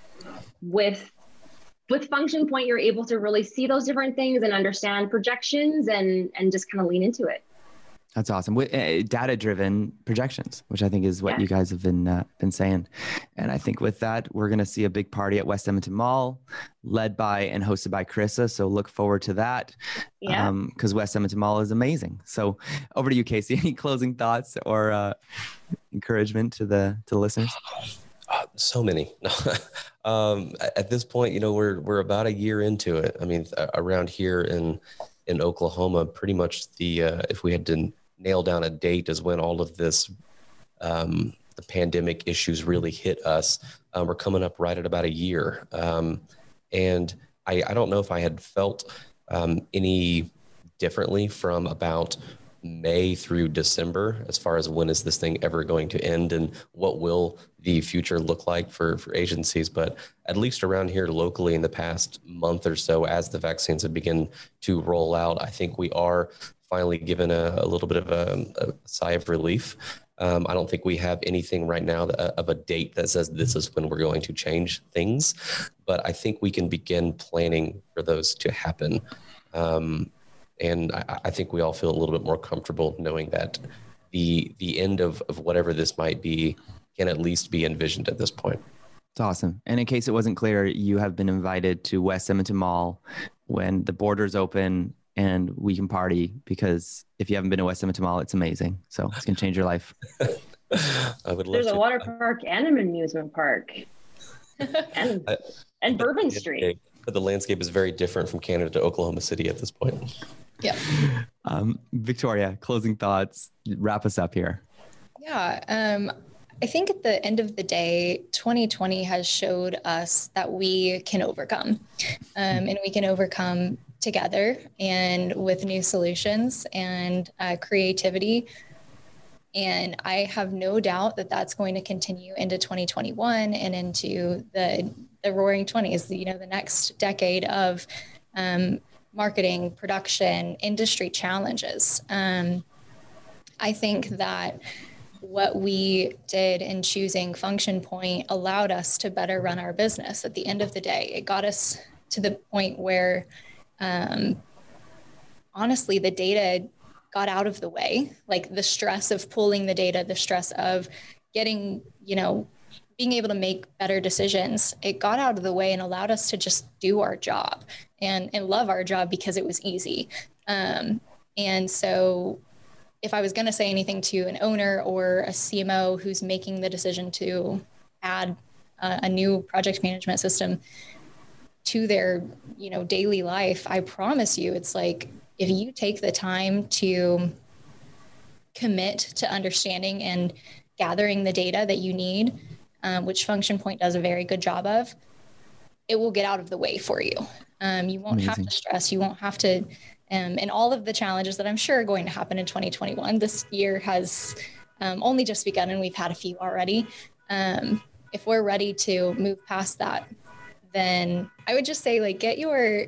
with With Function Point, you're able to really see those different things and understand projections and, and just kind of lean into it. That's awesome. Uh, data-driven projections, which I think is what yeah. you guys have been uh, been saying. And I think with that, we're going to see a big party at West Edmonton Mall, led by and hosted by Carissa. So look forward to that. Yeah. Because um, West Edmonton Mall is amazing. So over to you, Casey. Any closing thoughts or uh, encouragement to the to the listeners? Uh, so many. um, at this point, you know, we're we're about a year into it. I mean, around here in in Oklahoma, pretty much the uh, if we had to nail down a date as when all of this um, the pandemic issues really hit us, um, we're coming up right at about a year. Um, and I, I don't know if I had felt um, any differently from about May through December, as far as when is this thing ever going to end and what will the future look like for, for agencies. But at least around here locally in the past month or so, as the vaccines have begun to roll out, I think we are finally given a, a little bit of a, a sigh of relief. Um, I don't think we have anything right now that, of a date that says this is when we're going to change things, but I think we can begin planning for those to happen. Um, And I, I think we all feel a little bit more comfortable knowing that the the end of, of whatever this might be can at least be envisioned at this point. It's awesome. And in case it wasn't clear, you have been invited to West Edmonton Mall when the borders open and we can party, because if you haven't been to West Edmonton Mall, it's amazing. So it's going to change your life. I would love There's to. a water park and an amusement park and, I, and Bourbon Street. But the landscape is very different from Canada to Oklahoma City at this point. Yeah. Um, Victoria, closing thoughts, wrap us up here. Yeah. Um, I think at the end of the day, twenty twenty has showed us that we can overcome, um, and we can overcome together and with new solutions and uh, creativity. And I have no doubt that that's going to continue into twenty twenty-one and into the, the roaring twenties, you know, the next decade of um, marketing, production, industry challenges. Um, I think that what we did in choosing Function Point allowed us to better run our business. At the end of the day, it got us to the point where, um, honestly, the data got out of the way, like the stress of pulling the data, the stress of getting, you know, being able to make better decisions. It got out of the way and allowed us to just do our job and, and love our job because it was easy. Um, and so if I was going to say anything to an owner or a C M O who's making the decision to add uh, a new project management system to their, you know, daily life, I promise you, it's like, if you take the time to commit to understanding and gathering the data that you need, um, which Function Point does a very good job of, it will get out of the way for you. Um, you won't Amazing. have to stress. You won't have to, um, and all of the challenges that I'm sure are going to happen in twenty twenty-one. This year has um, only just begun and we've had a few already. Um, if we're ready to move past that, then I would just say, like, get your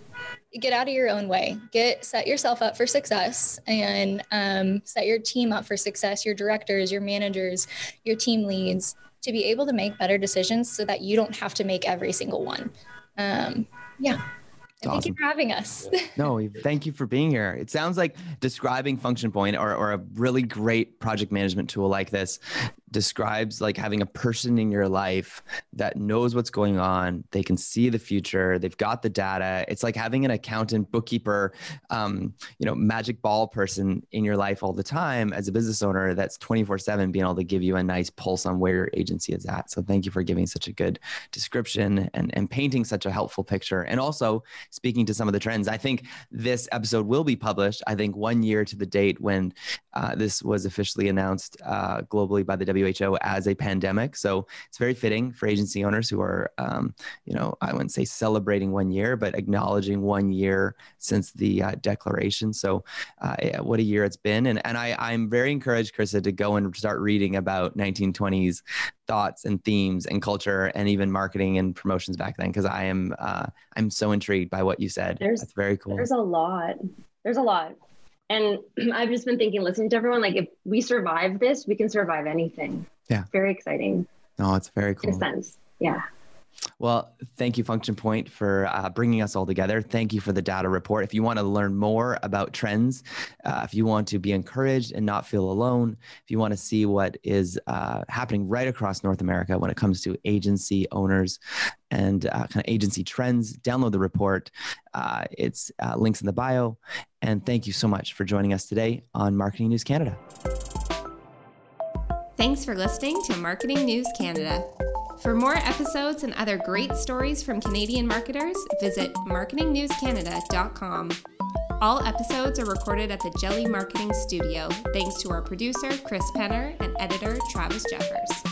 get out of your own way, get, set yourself up for success and um, set your team up for success, your directors, your managers, your team leads, to be able to make better decisions so that you don't have to make every single one. Um, yeah. And thank awesome. you for having us. No, thank you for being here. It sounds like describing Function Point or, or a really great project management tool like this describes like having a person in your life that knows what's going on. They can see the future. They've got the data. It's like having an accountant, bookkeeper, um, you know, magic ball person in your life all the time as a business owner that's twenty-four seven being able to give you a nice pulse on where your agency is at. So thank you for giving such a good description and, and painting such a helpful picture. And also speaking to some of the trends. I think this episode will be published, I think one year to the date when uh, this was officially announced uh, globally by the W H O as a pandemic. So it's very fitting for agency owners who are, um, you know, I wouldn't say celebrating one year, but acknowledging one year since the uh, declaration. So uh, yeah, what a year it's been. And, and I, I'm very encouraged, Krista, to go and start reading about nineteen twenties thoughts and themes and culture and even marketing and promotions back then. Cause I am, uh, I'm so intrigued by what you said. There's, That's very cool. There's a lot. There's a lot. And I've just been thinking, listening to everyone, like if we survive this, we can survive anything. Yeah. Very exciting. No, it's very cool. In a sense. Yeah. Well, thank you, Function Point, for uh, bringing us all together. Thank you for the data report. If you want to learn more about trends, uh, if you want to be encouraged and not feel alone, if you want to see what is uh, happening right across North America when it comes to agency owners and uh, kind of agency trends, download the report. Uh, it's uh, links in the bio. And thank you so much for joining us today on Marketing News Canada. Thanks for listening to Marketing News Canada. For more episodes and other great stories from Canadian marketers, visit marketing news canada dot com. All episodes are recorded at the Jelly Marketing Studio, thanks to our producer, Chris Penner, and editor, Travis Jeffers.